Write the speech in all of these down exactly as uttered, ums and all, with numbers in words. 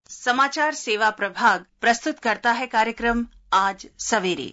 समाचार सेवा प्रभाग प्रस्तुत करता है कार्यक्रम आज सवेरे।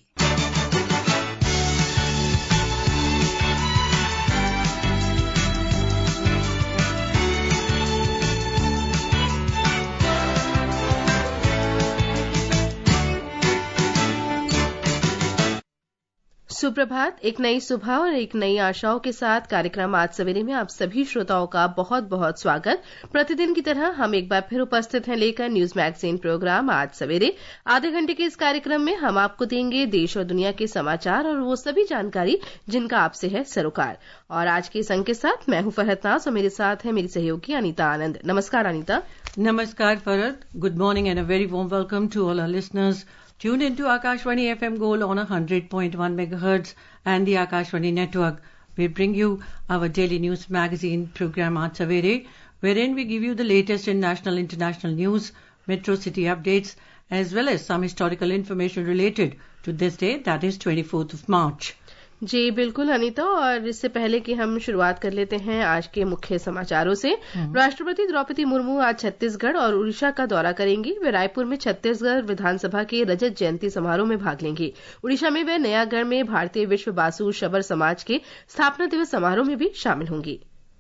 सुप्रभात। एक नई सुबह और एक नई आशाओं के साथ कार्यक्रम आज सवेरे में आप सभी श्रोताओं का बहुत बहुत स्वागत। प्रतिदिन की तरह हम एक बार फिर उपस्थित हैं लेकर न्यूज मैगजीन प्रोग्राम आज सवेरे। आधे घंटे के इस कार्यक्रम में हम आपको देंगे देश और दुनिया के समाचार और वो सभी जानकारी जिनका आपसे है सरोकार। और आज के इस अंक के साथ मैं हूं फरहत नाज और मेरे साथ है मेरी सहयोगी अनीता आनंद। नमस्कार अनीता। नमस्कार Farhat. Good morning and a very warm welcome to all our listeners. Tune into Akashvani F M Gold on one hundred point one megahertz and the Akashvani network. We bring you our daily news magazine program Aaj Savere, wherein we give you the latest in national international news, metro city updates, as well as some historical information related to this day, that is twenty-fourth of March. जी बिल्कुल अनीता। और इससे पहले कि हम शुरुआत कर लेते हैं आज के मुख्य समाचारों से। राष्ट्रपति द्रौपदी मुर्मू आज छत्तीसगढ़ और उड़ीसा का दौरा करेंगी। वे रायपुर में छत्तीसगढ़ विधानसभा के रजत जयंती समारोह में भाग लेंगी। उड़ीसा में वे नयागढ़ में भारतीय विश्व बासु शबर समाज के स्थापना दिवस समारोह में भी शामिल होंगी।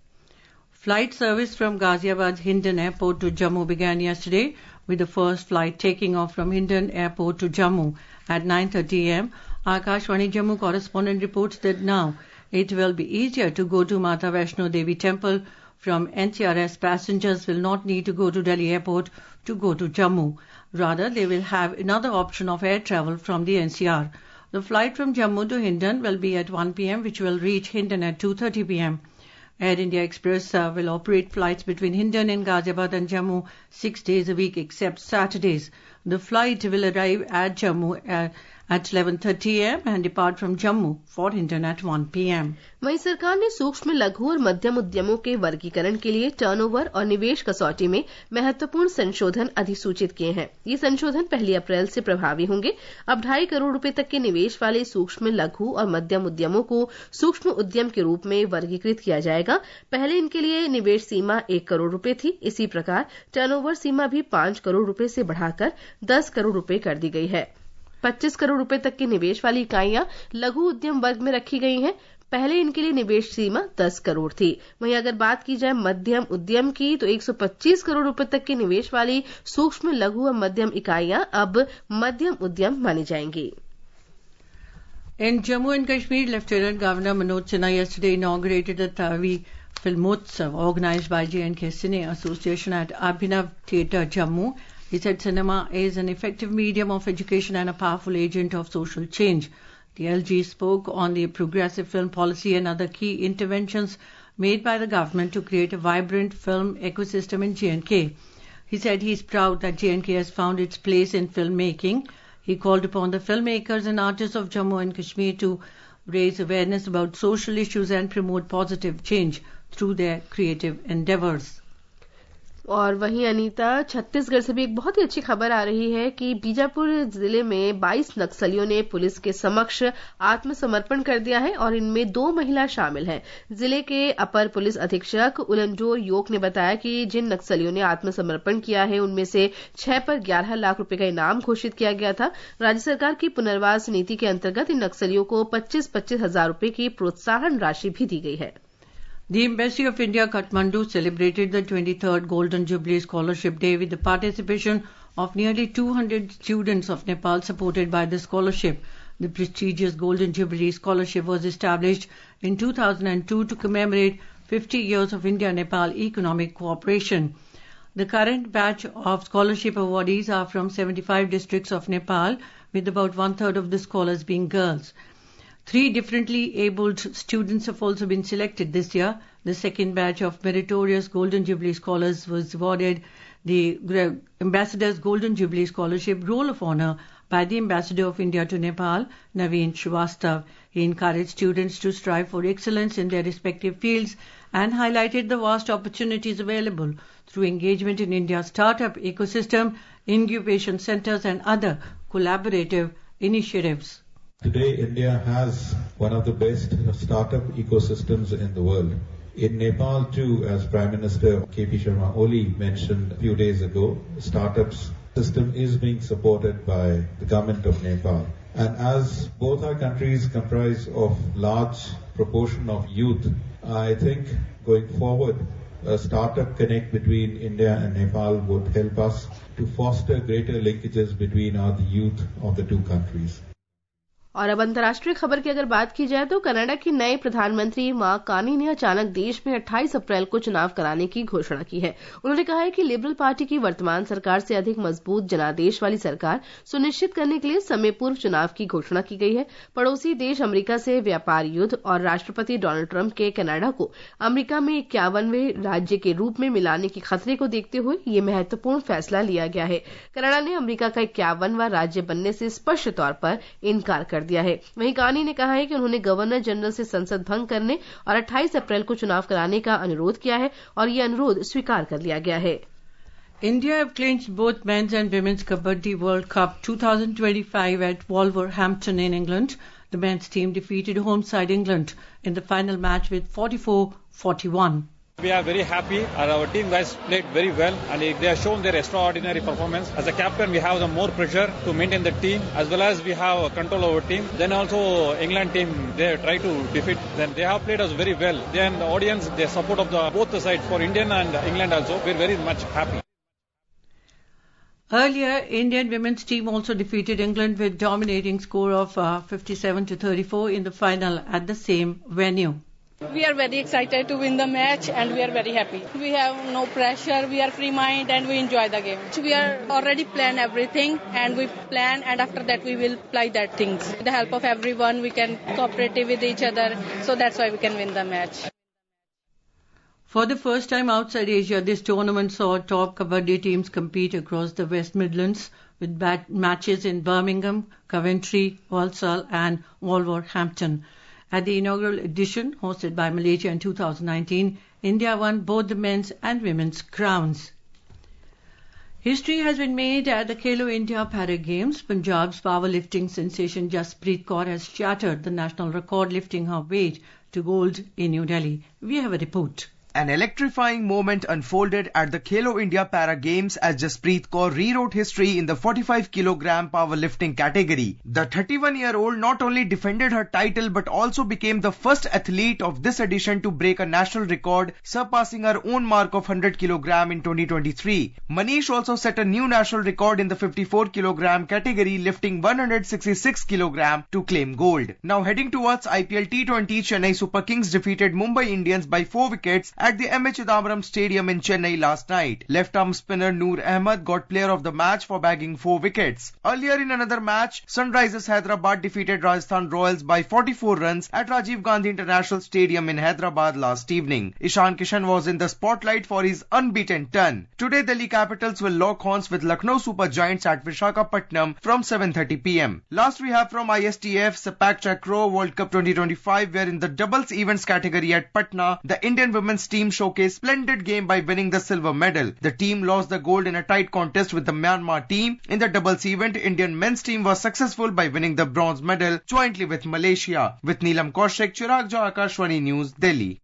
Flight service from Ghaziabad Hindon Airport to Jammu began yesterday, with the first flight taking off from Hindon Airport to Jammu at nine thirty a m Akashvani Jammu correspondent reports that now it will be easier to go to Mata Vaishno Devi Temple from N C R S. Passengers will not need to go to Delhi Airport to go to Jammu. Rather, they will have another option of air travel from the N C R. The flight from Jammu to Hindon will be at one p m, which will reach Hindon at two thirty p m Air India Express uh, will operate flights between Hindon and Ghaziabad and Jammu six days a week except Saturdays. The flight will arrive at Jammu uh, at eleven thirty a m and depart from Jammu for Hindon at one p m वहीं सरकार ने सूक्ष्म लघु और मध्यम उद्यमों के वर्गीकरण के लिए टर्नओवर और निवेश कसौटी में महत्वपूर्ण संशोधन अधिसूचित किए हैं। ये संशोधन पहली अप्रैल से प्रभावी होंगे। अब ढाई करोड़ रुपए तक के निवेश वाले सूक्ष्म लघु और मध्यम उद्यमों को सूक्ष्म उद्यम के रूप में वर्गीकृत किया जाएगा। पहले इनके लिए निवेश सीमा एक करोड़ रुपए थी। इसी प्रकार टर्नओवर सीमा भी पांच करोड़ रुपए से बढ़ाकर दस करोड़ रुपए कर दी गई है। पच्चीस करोड़ रुपए तक की निवेश वाली इकाइयां लघु उद्यम वर्ग में रखी गई हैं। पहले इनके लिए निवेश सीमा दस करोड़ थी। वहीं अगर बात की जाए मध्यम उद्यम की तो एक सौ पच्चीस करोड़ रुपए तक की निवेश वाली सूक्ष्म लघु और मध्यम इकाइयां अब मध्यम उद्यम मानी जाएंगी। In Jammu and Kashmir, Lieutenant Governor Manoj Sinha yesterday inaugurated the Tavi Filmotsav organized by J and K Cine Association at Abhinav Theatre, Jammu. He said cinema is an effective medium of education and a powerful agent of social change. The L G spoke on the progressive film policy and other key interventions made by the government to create a vibrant film ecosystem in J and K. He said he is proud that J and K has found its place in filmmaking. He called upon the filmmakers and artists of Jammu and Kashmir to raise awareness about social issues and promote positive change through their creative endeavors. और वहीं अनीता, छत्तीसगढ़ से भी एक बहुत ही अच्छी खबर आ रही है कि बीजापुर जिले में बाईस नक्सलियों ने पुलिस के समक्ष आत्मसमर्पण कर दिया है और इनमें दो महिला शामिल हैं। जिले के अपर पुलिस अधीक्षक उलनजोर योक ने बताया कि जिन नक्सलियों ने आत्मसमर्पण किया है उनमें से छह पर ग्यारह लाख रुपए का इनाम घोषित किया गया था। राज्य सरकार की पुनर्वास नीति के अंतर्गत इन नक्सलियों को पच्चीस पच्चीस हजार रुपए की प्रोत्साहन राशि भी दी गई है। The Embassy of India, Kathmandu, celebrated the twenty-third Golden Jubilee Scholarship Day with the participation of nearly two hundred students of Nepal supported by the scholarship. The prestigious Golden Jubilee Scholarship was established in two thousand two to commemorate fifty years of India-Nepal economic cooperation. The current batch of scholarship awardees are from seventy-five districts of Nepal, with about one-third of the scholars being girls. Three differently abled students have also been selected this year. The second batch of meritorious Golden Jubilee Scholars was awarded the Ambassador's Golden Jubilee Scholarship Roll of Honour by the Ambassador of India to Nepal, Naveen Srivastav. He encouraged students to strive for excellence in their respective fields and highlighted the vast opportunities available through engagement in India's startup ecosystem, incubation centres and other collaborative initiatives. Today, India has one of the best startup ecosystems in the world. In Nepal too, as Prime Minister K P Sharma Oli mentioned a few days ago, startups system is being supported by the government of Nepal. And as both our countries comprise of large proportion of youth, I think going forward, a startup connect between India and Nepal would help us to foster greater linkages between our youth of the two countries. और अब अंतर्राष्ट्रीय खबर की अगर बात की जाए तो कनाडा की नए प्रधानमंत्री मार्क कार्नी ने अचानक देश में अट्ठाईस अप्रैल को चुनाव कराने की घोषणा की है। उन्होंने कहा है कि लिबरल पार्टी की वर्तमान सरकार से अधिक मजबूत जनादेश वाली सरकार सुनिश्चित करने के लिए समय पूर्व चुनाव की घोषणा की गई है। पड़ोसी देश अमेरिका से व्यापार युद्ध और राष्ट्रपति डोनाल्ड ट्रंप के कनाडा को अमेरिका में इक्यावनवें राज्य के रूप में मिलाने के खतरे को देखते हुए ये महत्वपूर्ण फैसला लिया गया है। कनाडा ने अमेरिका का इक्यावनवां राज्य बनने से स्पष्ट तौर पर इनकार कर दिया है। वहीं कार्नी ने कहा है कि उन्होंने गवर्नर जनरल से संसद भंग करने और अट्ठाईस अप्रैल को चुनाव कराने का अनुरोध किया है और ये अनुरोध स्वीकार कर लिया गया है। India have clinched both men's and women's Kabaddi World Cup twenty twenty-five at Wolverhampton in England. The men's team defeated home side England in the final match with forty-four forty-one. We are very happy and our team guys played very well and they have shown their extraordinary performance. As a captain, we have the more pressure to maintain the team as well as we have control over team. Then also England team, they try to defeat. Then they have played us very well. Then the audience, the support of the both the sides for Indian and England also, we are very much happy. Earlier, Indian women's team also defeated England with dominating score of uh, fifty-seven to thirty-four in the final at the same venue. We are very excited to win the match and we are very happy. We have no pressure, we are free mind and we enjoy the game. We are already planned everything and we plan and after that we will apply that things. With the help of everyone, we can cooperate with each other, so that's why we can win the match. For the first time outside Asia, this tournament saw top Kabaddi teams compete across the West Midlands with bat- matches in Birmingham, Coventry, Walsall and Wolverhampton. At the inaugural edition, hosted by Malaysia in two thousand nineteen, India won both the men's and women's crowns. History has been made at the Khelo India Para Games. Punjab's powerlifting sensation Jasprit Kaur has shattered the national record, lifting her weight to gold in New Delhi. We have a report. An electrifying moment unfolded at the Khelo India Para Games as Jasprit Kaur rewrote history in the forty-five kilogram powerlifting category. The thirty-one-year-old not only defended her title but also became the first athlete of this edition to break a national record, surpassing her own mark of one hundred kilogram in twenty twenty-three. Manish also set a new national record in the fifty-four kilogram category, lifting one hundred sixty-six kilogram to claim gold. Now heading towards I P L T twenty, Chennai Super Kings defeated Mumbai Indians by four wickets at the M A Chidambaram Stadium in Chennai last night. Left-arm spinner Noor Ahmed got player of the match for bagging four wickets. Earlier in another match, Sunrisers Hyderabad defeated Rajasthan Royals by forty-four runs at Rajiv Gandhi International Stadium in Hyderabad last evening. Ishan Kishan was in the spotlight for his unbeaten ton. Today, Delhi Capitals will lock horns with Lucknow Super Giants at Visakhapatnam from seven thirty p m. Last we have from I S T F Sepak Takraw World Cup twenty twenty-five, where in the doubles events category at Patna, the Indian women's team showcased splendid game by winning the silver medal. The team lost the gold in a tight contest with the Myanmar team. In the doubles event, Indian men's team was successful by winning the bronze medal jointly with Malaysia. With Neelam Kaushik, Chirag Jha, Akashvani News, Delhi.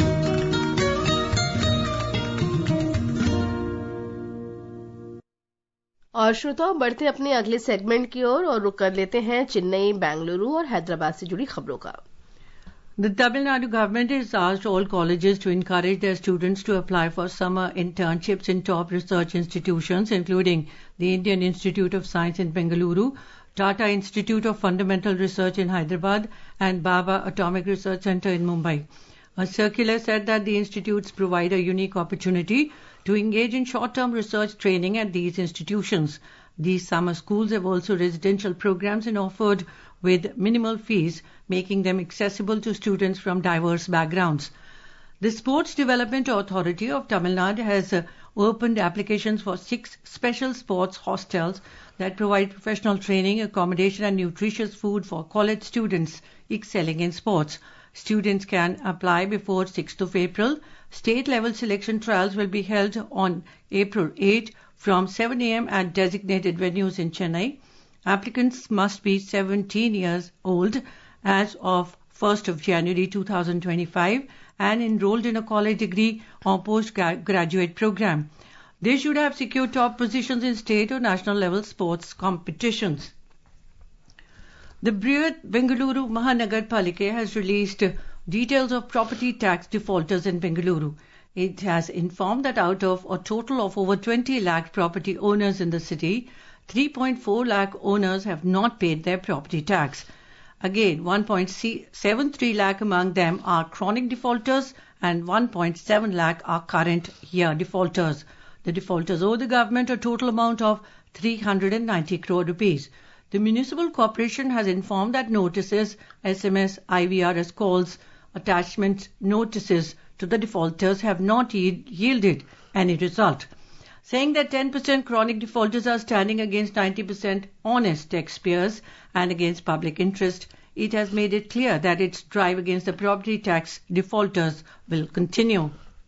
और श्रोताओं, बढ़ते अपने अगले segment की ओर और रुक कर लेते हैं चेन्नई, बेंगलुरु और हैदराबाद से जुड़ी खबरों का। The Tamil Nadu government has asked all colleges to encourage their students to apply for summer internships in top research institutions, including the Indian Institute of Science in Bengaluru, Tata Institute of Fundamental Research in Hyderabad, and Baba Atomic Research Center in Mumbai. A circular said that the institutes provide a unique opportunity to engage in short-term research training at these institutions. These summer schools have also residential programs and offered with minimal fees, making them accessible to students from diverse backgrounds. The Sports Development Authority of Tamil Nadu has uh, opened applications for six special sports hostels that provide professional training, accommodation and nutritious food for college students excelling in sports. Students can apply before sixth of April. State-level selection trials will be held on April eighth from seven a m at designated venues in Chennai. Applicants must be seventeen years old as of first of January two thousand twenty-five and enrolled in a college degree or postgraduate program. They should have secured top positions in state or national level sports competitions. The Brihat Bengaluru Mahanagar Palika has released details of property tax defaulters in Bengaluru. It has informed that out of a total of over twenty lakh property owners in the city, three point four lakh owners have not paid their property tax. Again, one point seven three lakh among them are chronic defaulters and one point seven lakh are current year defaulters. The defaulters owe the government a total amount of three hundred ninety crore rupees. The municipal corporation has informed that notices, S M S, I V R S calls, attachment notices to the defaulters have not yielded any result, saying that ten percent chronic defaulters are standing against ninety percent honest taxpayers and against public interest. It has made it clear that its drive against the property tax defaulters will continue.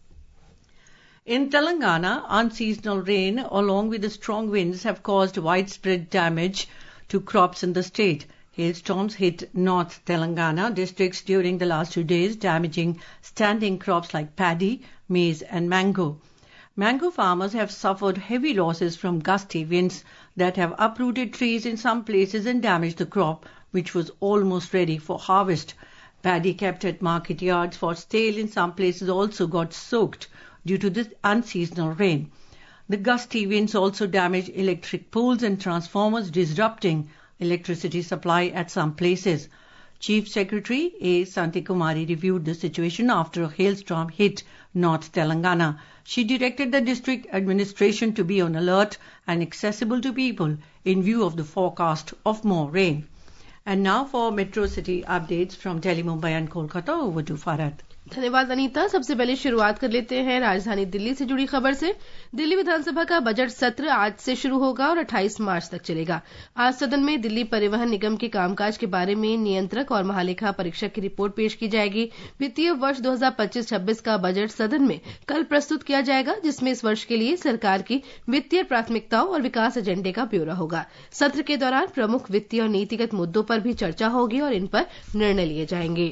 In Telangana, unseasonal rain along with the strong winds have caused widespread damage to crops in the state. Hailstorms hit North Telangana districts during the last two days, damaging standing crops like paddy, maize and mango. Mango farmers have suffered heavy losses from gusty winds that have uprooted trees in some places and damaged the crop, which was almost ready for harvest. Paddy kept at market yards for sale in some places also got soaked due to this unseasonal rain. The gusty winds also damaged electric poles and transformers, disrupting electricity supply at some places. Chief Secretary A. Santikumari reviewed the situation after a hailstorm hit North Telangana. She directed the district administration to be on alert and accessible to people in view of the forecast of more rain. And now for Metro City updates from Delhi, Mumbai and Kolkata. Over to Farhad. धन्यवाद अनीता। सबसे पहले शुरुआत कर लेते हैं राजधानी दिल्ली से जुड़ी खबर से। दिल्ली विधानसभा का बजट सत्र आज से शुरू होगा और अट्ठाईस मार्च तक चलेगा। आज सदन में दिल्ली परिवहन निगम के कामकाज के बारे में नियंत्रक और महालेखा परीक्षक की रिपोर्ट पेश की जाएगी। वित्तीय वर्ष दो हज़ार पच्चीस छब्बीस का बजट सदन में कल प्रस्तुत किया जाएगा, जिसमें इस वर्ष के लिए सरकार की वित्तीय प्राथमिकताओं और विकास एजेंडे का ब्यौरा होगा। सत्र के दौरान प्रमुख वित्तीय और नीतिगत मुद्दों पर भी चर्चा होगी और इन पर निर्णय लिए जाएंगे।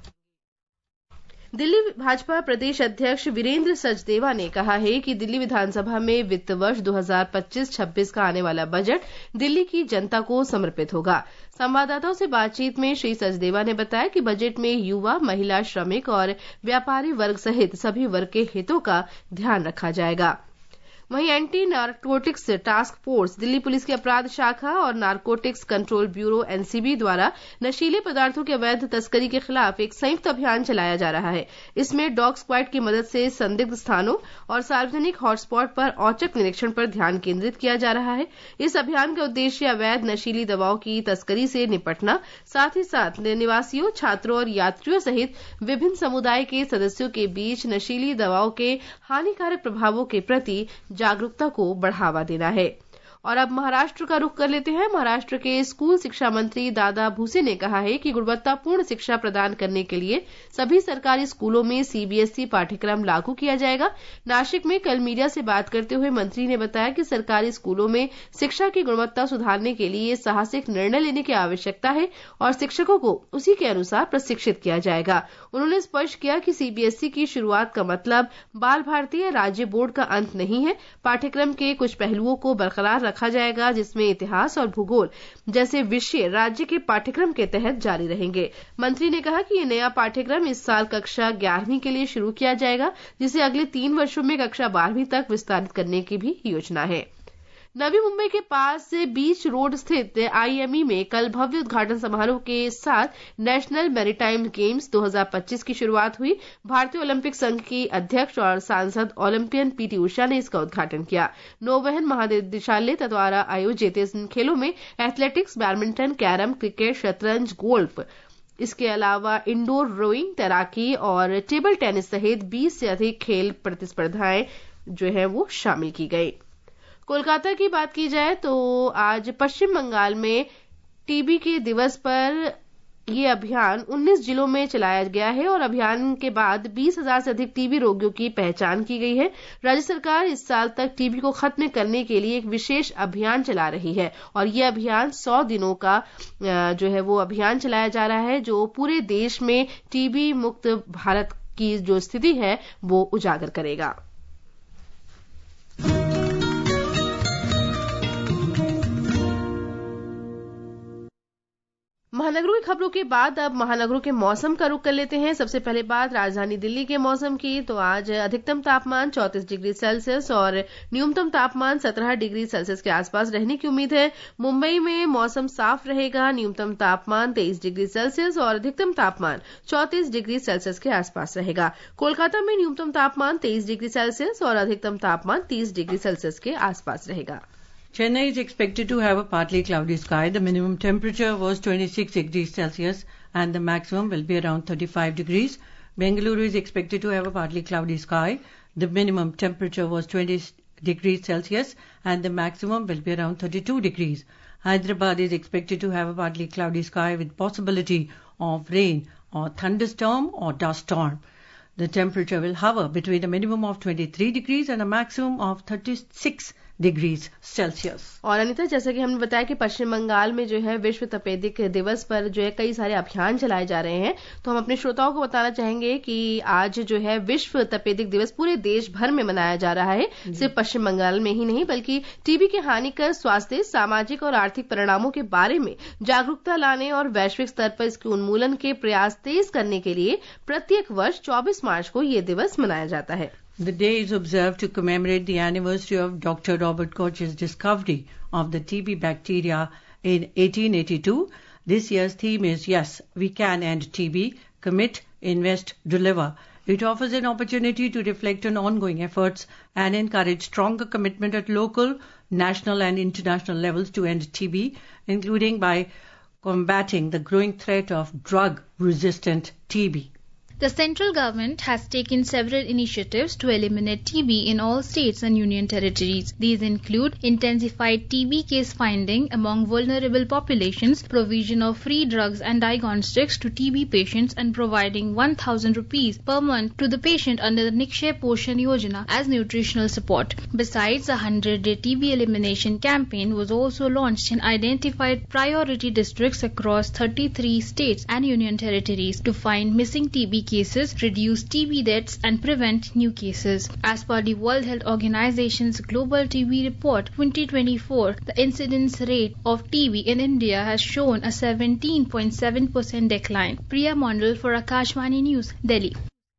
दिल्ली भाजपा प्रदेश अध्यक्ष वीरेंद्र सचदेवा ने कहा है कि दिल्ली विधानसभा में वित्त वर्ष दो हज़ार पच्चीस छब्बीस का आने वाला बजट दिल्ली की जनता को समर्पित होगा। संवाददाताओं से बातचीत में श्री सचदेवा ने बताया कि बजट में युवा, महिला, श्रमिक और व्यापारी वर्ग सहित सभी वर्ग के हितों का ध्यान रखा जाएगा। वहीं anti narcotics task force, Delhi police की अपराध शाखा और नारकोटिक्स कंट्रोल ब्यूरो एनसीबी द्वारा नशीले पदार्थों के अवैध तस्करी के खिलाफ एक संयुक्त अभियान चलाया जा रहा है। इसमें डॉग स्क्वाड की मदद से संदिग्ध स्थानों और सार्वजनिक हॉटस्पॉट पर औचक निरीक्षण पर ध्यान केंद्रित किया जा रहा है। इस अभियान का उद्देश्य अवैध नशीली दवाओं की तस्करी से निपटना, साथ ही साथ निवासियों, छात्रों और यात्रियों सहित विभिन्न समुदाय के सदस्यों के बीच नशीली दवाओं के हानिकारक प्रभावों के प्रति जागरूकता को बढ़ावा देना है। और अब महाराष्ट्र का रुख कर लेते हैं। महाराष्ट्र के स्कूल शिक्षा मंत्री दादा भूसे ने कहा है कि गुणवत्तापूर्ण शिक्षा प्रदान करने के लिए सभी सरकारी स्कूलों में सीबीएसई पाठ्यक्रम लागू किया जाएगा। नासिक में कल मीडिया से बात करते हुए मंत्री ने बताया कि सरकारी स्कूलों में शिक्षा की गुणवत्ता सुधारने के लिए साहसिक निर्णय लेने की आवश्यकता है और शिक्षकों को उसी के अनुसार प्रशिक्षित किया जाएगा। उन्होंने स्पष्ट किया कि सीबीएसई की शुरुआत का मतलब बाल भारती या राज्य बोर्ड का अंत नहीं है। पाठ्यक्रम के कुछ पहलुओं को बरकरार रखा जाएगा, जिसमें इतिहास और भूगोल जैसे विषय राज्य के पाठ्यक्रम के तहत जारी रहेंगे। मंत्री ने कहा कि यह नया पाठ्यक्रम इस साल कक्षा ग्यारहवीं के लिए शुरू किया जाएगा, जिसे अगले तीन वर्षों में कक्षा बारहवीं तक विस्तारित करने की भी योजना है। नवी मुंबई के पास बीच रोड स्थित आईएमई में कल भव्य उद्घाटन समारोह के साथ नेशनल मैरीटाइम गेम्स दो हज़ार पच्चीस की शुरुआत हुई। भारतीय ओलंपिक संघ की अध्यक्ष और सांसद ओलंपियन पीटी उषा ने इसका उद्घाटन किया। नौवहन महानिदेशालय द्वारा आयोजित इन खेलों में एथलेटिक्स, बैडमिंटन, कैरम, क्रिकेट, शतरंज, गोल्फ, इसके अलावा इंडोर रोइंग, तैराकी और टेबल टेनिस सहित बीस से अधिक खेल प्रतिस्पर्धाएं जो है वो शामिल की गई। कोलकाता की बात की जाए तो आज पश्चिम बंगाल में टीबी के दिवस पर ये अभियान उन्नीस जिलों में चलाया गया है और अभियान के बाद बीस हज़ार से अधिक टीबी रोगियों की पहचान की गई है। राज्य सरकार इस साल तक टीबी को खत्म करने के लिए एक विशेष अभियान चला रही है और ये अभियान सौ दिनों का जो है वो अभियान चलाया जा रहा है, जो पूरे देश में टीबी मुक्त भारत की जो स्थिति है वो उजागर करेगा। महानगरों की खबरों के बाद अब महानगरों के मौसम का रुख कर लेते हैं। सबसे पहले बात राजधानी दिल्ली के मौसम की, तो आज अधिकतम तापमान चौंतीस डिग्री सेल्सियस और न्यूनतम तापमान सत्रह डिग्री सेल्सियस के आसपास रहने की उम्मीद है। मुंबई में मौसम साफ रहेगा, न्यूनतम तापमान तेईस डिग्री सेल्सियस और अधिकतम तापमान चौंतीस डिग्री सेल्सियस के आसपास रहेगा। कोलकाता में न्यूनतम तापमान तेईस डिग्री सेल्सियस और अधिकतम तापमान तीस डिग्री सेल्सियस के आसपास रहेगा। Chennai is expected to have a partly cloudy sky. The minimum temperature was twenty-six degrees Celsius and the maximum will be around thirty-five degrees. Bengaluru is expected to have a partly cloudy sky. The minimum temperature was twenty degrees Celsius and the maximum will be around thirty-two degrees. Hyderabad is expected to have a partly cloudy sky with possibility of rain or thunderstorm or dust storm. The temperature will hover between a minimum of twenty-three degrees and a maximum of thirty-six degrees Celsius. और अनिता, जैसा कि हमने बताया कि पश्चिम बंगाल में जो है विश्व तपेदिक दिवस पर जो है कई सारे अभियान चलाए जा रहे हैं, तो हम अपने श्रोताओं को बताना चाहेंगे कि आज जो है विश्व तपेदिक दिवस पूरे देश भर में मनाया जा रहा है। सिर्फ पश्चिम बंगाल में ही नहीं बल्कि टीबी के हानिकर स्वास्थ्य, सामाजिक और आर्थिक परिणामों के बारे में जागरूकता लाने और वैश्विक स्तर पर इसके उन्मूलन के प्रयास तेज करने के लिए प्रत्येक वर्ष चौबीस मार्च को ये दिवस मनाया जाता है। The day is observed to commemorate the anniversary of Doctor Robert Koch's discovery of the T B bacteria in eighteen eighty-two. This year's theme is Yes, We Can End T B, Commit, Invest, Deliver. It offers an opportunity to reflect on ongoing efforts and encourage stronger commitment at local, national and international levels to end T B, including by combating the growing threat of drug-resistant T B. The central government has taken several initiatives to eliminate T B in all states and union territories. These include intensified T B case finding among vulnerable populations, provision of free drugs and diagnostics to T B patients, and providing one thousand rupees per month to the patient under the Nikshay Poshan Yojana as nutritional support. Besides, a hundred-day T B elimination campaign was also launched in identified priority districts across thirty-three states and union territories to find missing T B cases, reduce T B deaths and prevent new cases. As per the World Health Organization's Global T B Report twenty twenty-four, the incidence rate of T B in India has shown a seventeen point seven percent decline. Priya Mondal for Akashvani News, Delhi.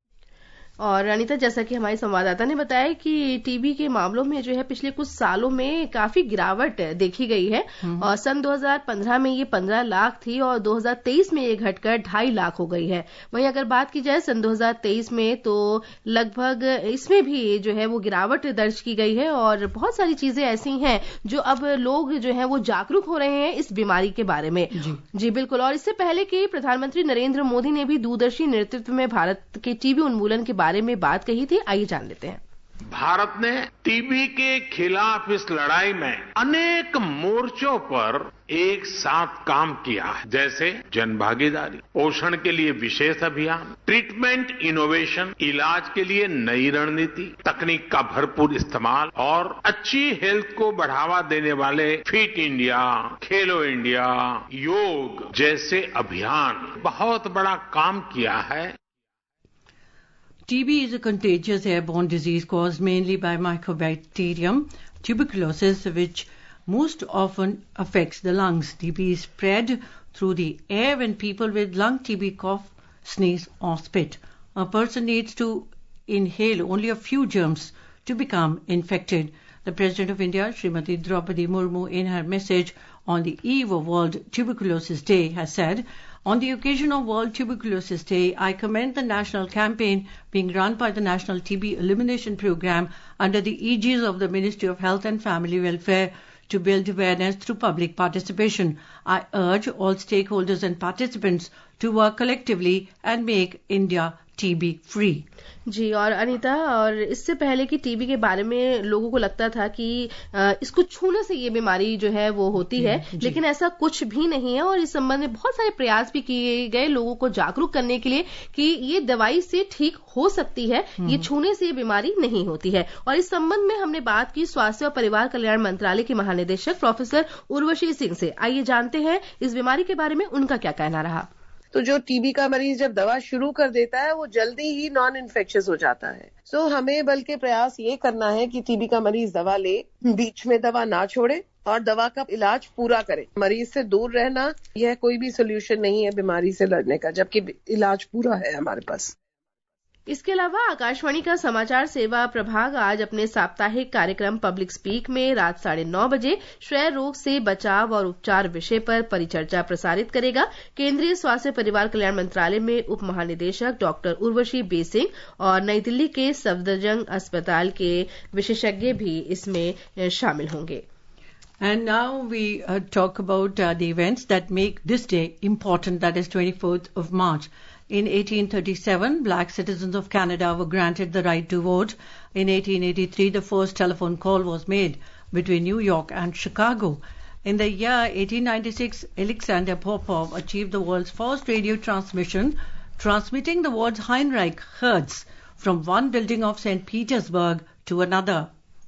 और अनिता, जैसा कि हमारे संवाददाता ने बताया कि TB के मामलों में जो है पिछले कुछ सालों में काफी गिरावट देखी गई है और सन दो हज़ार पंद्रह में ये पंद्रह लाख थी और दो हज़ार तेईस में ये घटकर ढाई लाख हो गई है। वहीं अगर बात की जाए सन दो हज़ार तेईस में, तो लगभग इसमें भी जो है वो गिरावट दर्ज की गई है और बहुत सारी चीजें ऐसी हैं जो अब लोग जो है वो जागरूक हो रहे हैं इस बीमारी के बारे में। जी, जी बिल्कुल। और इससे पहले कि प्रधानमंत्री नरेंद्र मोदी ने भी दूरदर्शी नेतृत्व में भारत के टीबी उन्मूलन के बारे में बात कही थी। आइए जान लेते हैं। भारत ने टीबी के खिलाफ इस लड़ाई में अनेक मोर्चों पर एक साथ काम किया है, जैसे जन भागीदारी, पोषण के लिए विशेष अभियान, ट्रीटमेंट इनोवेशन, इलाज के लिए नई रणनीति, तकनीक का भरपूर इस्तेमाल और अच्छी हेल्थ को बढ़ावा देने वाले फिट इंडिया, खेलो इंडिया, योग जैसे अभियान बहुत बड़ा काम किया है। T B is a contagious airborne disease caused mainly by Mycobacterium tuberculosis, which most often affects the lungs. T B is spread through the air when people with lung T B cough, sneeze or spit. A person needs to inhale only a few germs to become infected. The President of India, Srimati Draupadi Murmu, in her message on the eve of World Tuberculosis Day has said, "On the occasion of World Tuberculosis Day, I commend the national campaign being run by the National T B Elimination Program under the aegis of the Ministry of Health and Family Welfare to build awareness through public participation. I urge all stakeholders and participants to work collectively and make India T B free." जी, और अनीता, और इससे पहले कि TB के बारे में लोगों को लगता था कि इसको छूने से ये बीमारी जो है वो होती है, लेकिन ऐसा कुछ भी नहीं है और इस संबंध में बहुत सारे प्रयास भी किए गए लोगों को जागरूक करने के लिए कि ये दवाई से ठीक हो सकती है, ये छूने से ये बीमारी नहीं होती है। और इस संबंध में हमने बात की स्वास्थ्य और परिवार कल्याण मंत्रालय की महानिदेशक प्रोफेसर उर्वशी सिंह से। आइए जानते हैं इस बीमारी के बारे में उनका क्या कहना रहा। तो जो टीबी का मरीज जब दवा शुरू कर देता है वो जल्दी ही नॉन इन्फेक्शियस हो जाता है। सो so, हमें बल्कि प्रयास ये करना है कि टीबी का मरीज दवा ले, बीच में दवा ना छोड़े और दवा का इलाज पूरा करे। मरीज से दूर रहना यह कोई भी सोल्यूशन नहीं है बीमारी से लड़ने का, जबकि इलाज पूरा है हमारे पास। इसके अलावा आकाशवाणी का समाचार सेवा प्रभाग आज अपने साप्ताहिक कार्यक्रम पब्लिक स्पीक में रात साढ़े नौ बजे क्षय रोग से बचाव और उपचार विषय पर परिचर्चा प्रसारित करेगा। केंद्रीय स्वास्थ्य परिवार कल्याण मंत्रालय में उप महानिदेशक डॉक्टर उर्वशी बेसिंग और नई दिल्ली के सफदरजंग अस्पताल के विशेषज्ञ भी इसमें शामिल होंगे। And now we uh, talk about uh, the events that make this day important, that is twenty-fourth of March. In eighteen thirty-seven, black citizens of Canada were granted the right to vote. In eighteen eighty-three, the first telephone call was made between New York and Chicago. In the year eighteen ninety-six, Alexander Popov achieved the world's first radio transmission, transmitting the words Heinrich Hertz from one building of Saint Petersburg to another.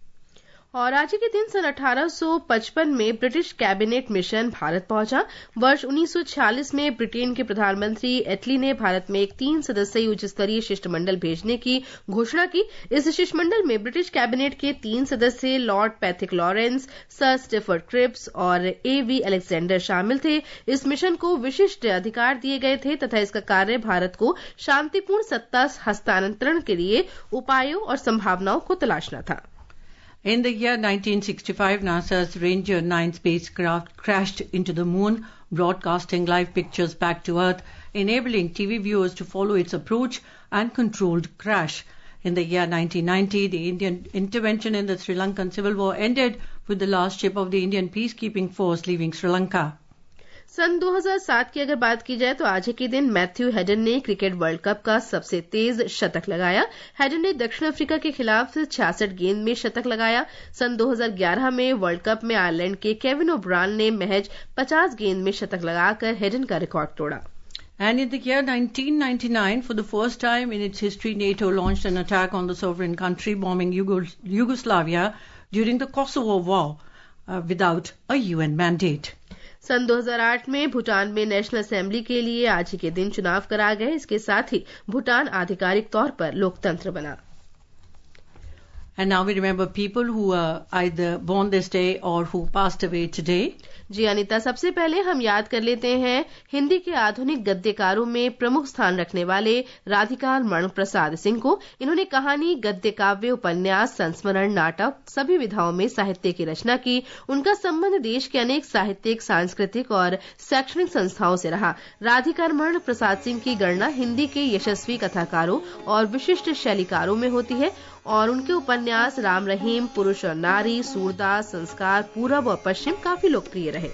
और आज के दिन सन अठारह सौ पचपन में British cabinet mission Bharat पहुंचा। वर्ष उन्नीस सौ छियालीस में ब्रिटेन के प्रधानमंत्री एटली ने भारत में एक तीन सदस्यीय उच्च स्तरीय शिष्टमंडल भेजने की घोषणा की। इस शिष्टमंडल में ब्रिटिश कैबिनेट के तीन सदस्य Lord Pethick Lawrence, Sir Stafford Cripps और ए वी अलेक्जेंडर शामिल थे। इस मिशन को विशिष्ट अधिकार दिए गए थे तथा इसका कार्य भारत को शांतिपूर्ण सत्ता हस्तांतरण के लिए उपायों और संभावनाओं को तलाशना था। In the year nineteen sixty-five, NASA's Ranger nine spacecraft crashed into the moon, broadcasting live pictures back to Earth, enabling T V viewers to follow its approach and controlled crash. In the year nineteen ninety, the Indian intervention in the Sri Lankan civil war ended with the last ship of the Indian peacekeeping force leaving Sri Lanka. सन दो हज़ार सात की अगर बात की जाए तो आज के दिन मैथ्यू हेडन ने क्रिकेट वर्ल्ड कप का सबसे तेज शतक लगाया। हेडन ने दक्षिण अफ्रीका के खिलाफ छियासठ गेंद में शतक लगाया। सन दो हज़ार ग्यारह में वर्ल्ड कप में आयरलैंड के केविन ओब्रान ने महज पचास गेंद में शतक लगाकर हेडन का रिकॉर्ड तोड़ा। And in the year nineteen ninety-nine, for the first time in its history, NATO launched an attack on the sovereign country, bombing Yugos- Yugoslavia during the Kosovo War uh, without a U N mandate. सन दो हज़ार आठ में भूटान में national assembly के लिए आज के दिन चुनाव कराए गए। इसके साथ ही भूटान आधिकारिक तौर पर लोकतंत्र बना। And now we remember people who are either born this day or who passed away today. जी अनिता, सबसे पहले हम याद कर लेते हैं हिंदी के आधुनिक गद्यकारों में प्रमुख स्थान रखने वाले राधिकाल मर्ण प्रसाद सिंह को। इन्होंने कहानी, गद्य काव्य, उपन्यास, संस्मरण, नाटक सभी विधाओं में साहित्य की रचना की। उनका संबंध देश के अनेक साहित्यिक, सांस्कृतिक और शैक्षणिक संस्थाओं से रहा। राधिकाल मर्ण प्रसाद सिंह की गणना हिंदी के यशस्वी कथाकारों और विशिष्ट शैलीकारों में होती है और उनके उपन्यास राम रहीम, पुरुष और नारी, सूरदास, संस्कार, पूरब और पश्चिम काफी लोकप्रिय रहे।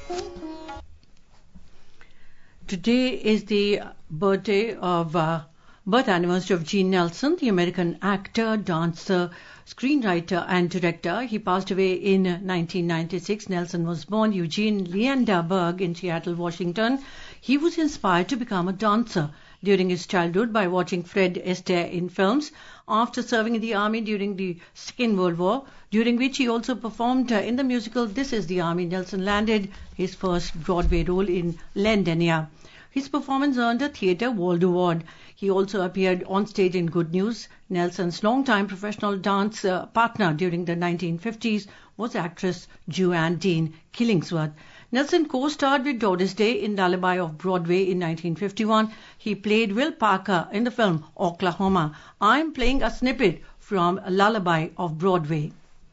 Today is the birthday of uh, birth anniversary of Gene Nelson, the American actor, dancer, screenwriter and director. He passed away in nineteen ninety-six. Nelson was born Eugene Leanderberg in Seattle, Washington. He was inspired to become a dancer during his childhood by watching Fred Astaire in films. After serving in the army during the Second World War, during which he also performed uh, in the musical This Is the Army, Nelson landed his first Broadway role in Lendenia. His performance earned a Theatre World Award. He also appeared on stage in Good News. Nelson's longtime professional dance uh, partner during the nineteen fifties was actress Joanne Dean Killingsworth. Nelson co-starred with Doris Day in Lullaby of Broadway in nineteen fifty-one. He played Will Parker in the film Oklahoma. I'm playing a snippet from Lullaby of Broadway.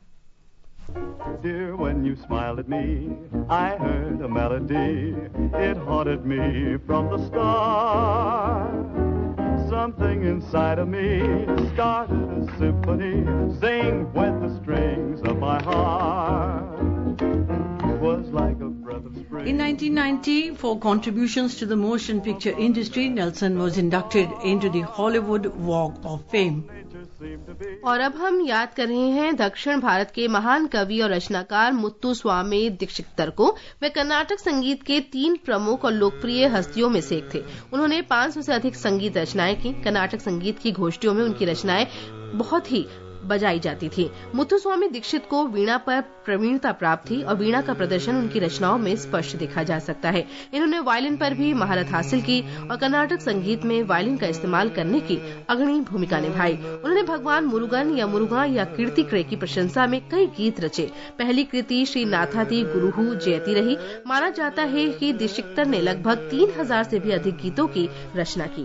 Dear, when you smiled at me, I heard a melody. It haunted me from the start. Something inside of me started a symphony. Sing with the strings of my heart. Was like a breath of spring. In nineteen ninety, for contributions to the motion picture industry, Nelson was inducted into the Hollywood Walk of Fame. और अब हम याद कर रहे हैं दक्षिण भारत के महान कवि और रचनाकार मुत्तु स्वामी दीक्षितर को। वे कर्नाटक संगीत के तीन प्रमुख और लोकप्रिय हस्तियों में से एक थे। उन्होंने पाँच सौ से अधिक संगीत रचनाएं की। कर्नाटक संगीत की गोष्ठियों में उनकी रचनाएं बहुत ही बजाई जाती थी। मुत्थुस्वामी दीक्षित को वीणा पर प्रवीणता प्राप्त थी और वीणा का प्रदर्शन उनकी रचनाओं में स्पष्ट देखा जा सकता है। इन्होंने वायलिन पर भी महारत हासिल की और कर्नाटक संगीत में वायलिन का इस्तेमाल करने की अग्रणी भूमिका निभाई। उन्होंने भगवान मुरुगन या मुरुगा या कीर्तिक्रे की प्रशंसा में कई गीत रचे। पहली कृति श्री नाथाति गुरुहु जयति रही। माना जाता है कि दिक्षितर ने लगभग तीन हजार से भी अधिक गीतों की रचना की।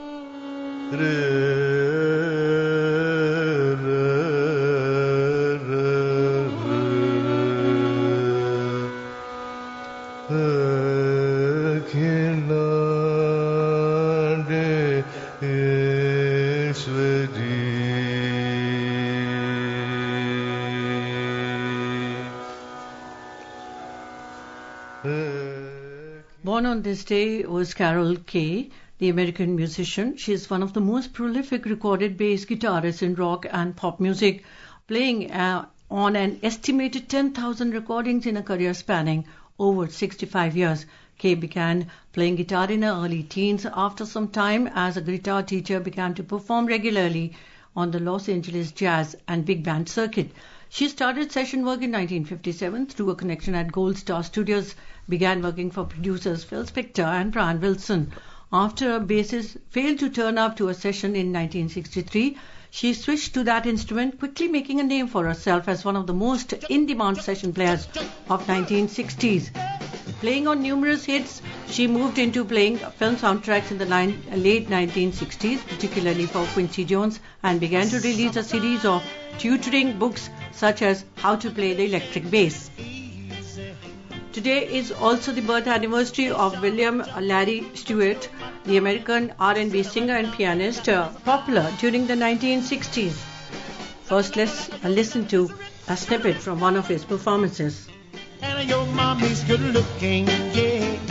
Born on this day was Carol Kaye, the American musician. She is one of the most prolific recorded bass guitarists in rock and pop music, playing uh, on an estimated ten thousand recordings in a career spanning over sixty-five years. Kaye began playing guitar in her early teens. After some time as a guitar teacher, began to perform regularly on the Los Angeles jazz and big band circuit. She started session work in nineteen fifty-seven through a connection at Gold Star Studios, began working for producers Phil Spector and Brian Wilson. After a bassist failed to turn up to a session in nineteen sixty-three, she switched to that instrument, quickly making a name for herself as one of the most in-demand session players of nineteen sixties. Playing on numerous hits, she moved into playing film soundtracks in the nine, late nineteen sixties, particularly for Quincy Jones, and began to release a series of tutoring books such as How to Play the Electric Bass. Today is also the birth anniversary of William Larry Stewart, the American R and B singer and pianist, uh, popular during the nineteen sixties. First, let's uh, listen to a snippet from one of his performances. And your mommy's good looking, yeah.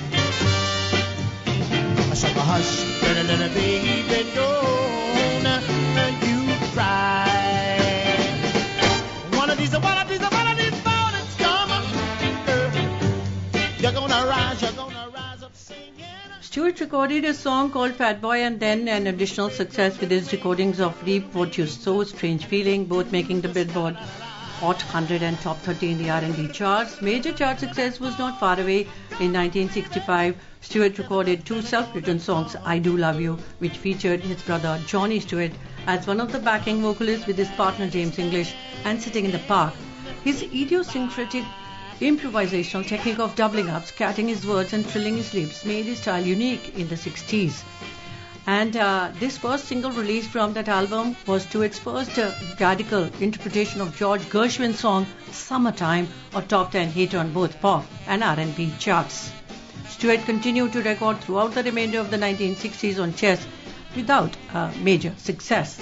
So hush, little, little baby, don't you cry. One of these, one of these, one of these mornings come. You're gonna rise, you're gonna rise up singing. Stewart recorded a song called Fat Boy and then an additional success with his recordings of Reap What You Sow, Strange Feeling, both making the Billboard Hot one hundred and Top thirty in the R and B charts. Major chart success was not far away. In nineteen sixty-five, Stewart recorded two self-written songs, I Do Love You, which featured his brother Johnny Stewart as one of the backing vocalists with his partner James English, and Sitting in the Park. His idiosyncratic improvisational technique of doubling up, scatting his words and trilling his lips made his style unique in the sixties. And uh, this first single released from that album was Stewart's first uh, radical interpretation of George Gershwin's song Summertime, a top ten hit on both pop and R and B charts. Stewart continued to record throughout the remainder of the nineteen sixties on chess without uh, major success.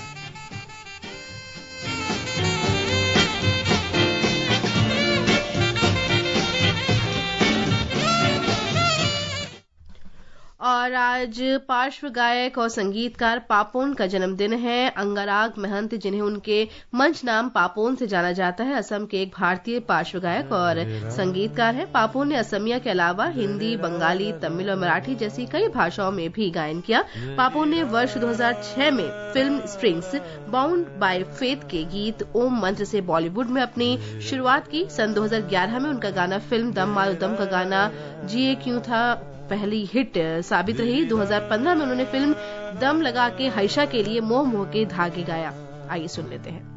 और आज पार्श्व गायक और संगीतकार पापोन का जन्मदिन है। अंगराग महंत, जिन्हें उनके मंच नाम पापोन से जाना जाता है, असम के एक भारतीय पार्श्व गायक और संगीतकार है। पापोन ने असमिया के अलावा हिंदी, बंगाली, तमिल और मराठी जैसी कई भाषाओं में भी गायन किया। पापोन ने वर्ष दो हज़ार छह में film Strings Bound by Faith के गीत ओम मंत्र से बॉलीवुड में अपनी शुरुआत की। सन दो हज़ार ग्यारह में उनका गाना फिल्म दम मारो दम का गाना जिए क्यों था पहली हिट साबित रही। दो हज़ार पंद्रह में उन्होंने फिल्म दम लगा के हईशा के लिए मोह मोह के धागे गाया। आइए सुन लेते हैं।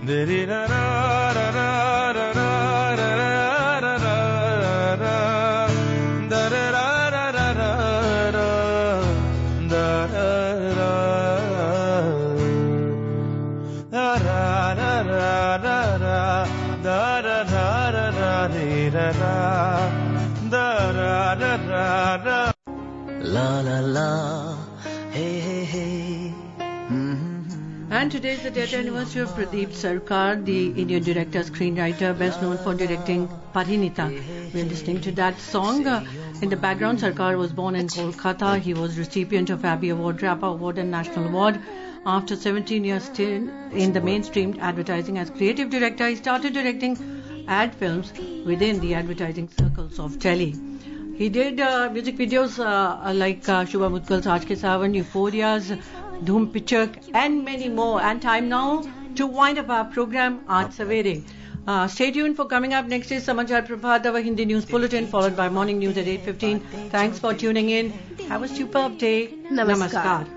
La la la, hey hey hey. Mm-hmm. And today is the death anniversary of Pradeep Sarkar, the Indian director, screenwriter, best known for directing Parinita. We are listening to that song. Uh, in the background, Sarkar was born in Kolkata. He was recipient of Abbey Award, Rapper Award and National Award. After seventeen years stint in the mainstream advertising as creative director, he started directing ad films within the advertising circles of Delhi. He did uh, music videos uh, like uh, Shubha Mudgal's Aaj Ke Sawan, Euphoria's, Dhoom Pichak and many more. And time now to wind up our program Aaj Savere. Uh, stay tuned for coming up next is Samachar Prabhat, our Hindi news bulletin, followed by morning news at eight fifteen. Thanks for tuning in. Have a superb day. Namaskar. Namaskar.